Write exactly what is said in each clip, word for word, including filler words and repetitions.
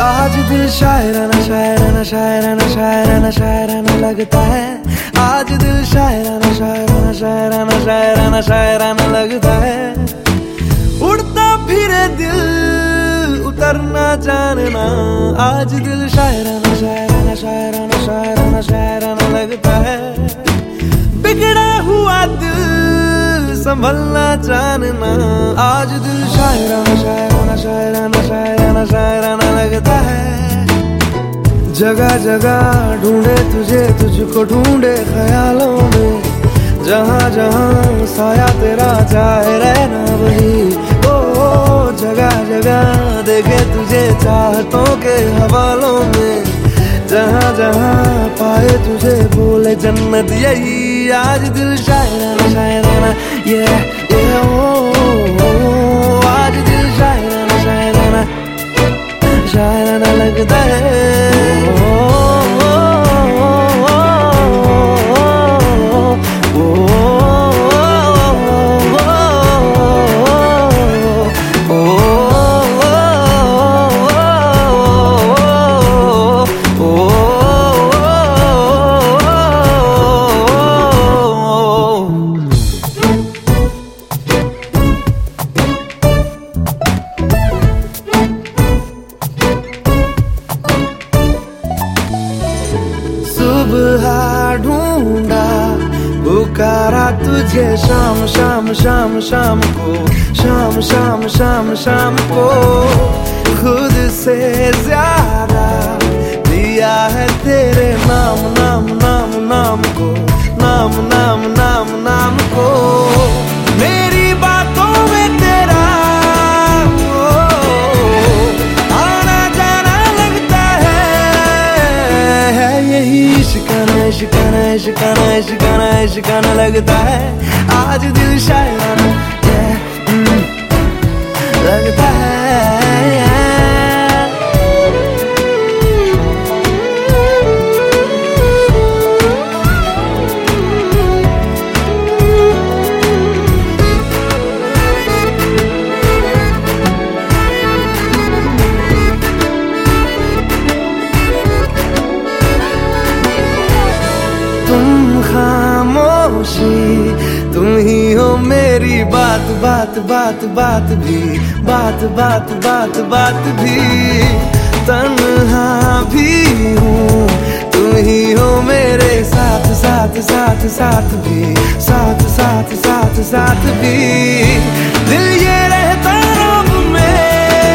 आज दिल शायराना शायराना शायराना शायराना शायराना लगता है। आज दिल शायराना शायराना शायराना शायराना शायराना लगता है। उड़ता फिरे दिल उतरना जानना। आज दिल शायराना शायराना शायराना शायराना शायराना लगता है। बिगड़ा हुआ दिल संभलना जानना। आज दिल शायराना शायराना शायराना शायराना शायराना लगता है। जगह जगह ढूंढे तुझे, तुझको ढूंढे ख्यालों में। जहाँ जहाँ साया तेरा चाहे रहना वही। ओ जगह जगह देखे तुझे चाहतों के हवालों में। जहाँ जहाँ पाए तुझे बोले जन्नत यही। आज दिल शायराना शायराना ये ये ओ, ओ, ओ आज दिल शायराना शायराना शायराना लगता है। ओ, ओ, ओ, ओ, ओ, सुबह ढूंढा पुकारा तुझे शाम शाम शाम शाम को। शाम शाम शाम शाम को खुद से ज्यादा दिया है तेरे नाम नाम नाम नाम को। नाम नाम नाम नाम को मेरी बातों में तेरा आना जाना लगता है। यही इश्काना इश्काना इश्काना इश्काना इश्काना लगता है। आज दिल शायराना लगता है। तुम खामोशी तुम ही हो मेरी बात बात बात बात भी। बात बात बात बात भी तन्हा भी हूँ। तुम ही हो मेरे साथ साथ साथ साथ भी। साथ साथ साथ साथ भी दिल ये रहता रब में।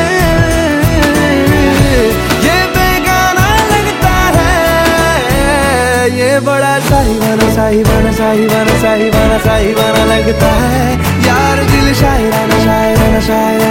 ये बेगाना लगता है। ये बड़ा साहिबाना साहिबाना साहिबाना साहिबाना साहिबाना लगता है। यार दिल शायराना शायराना शायराना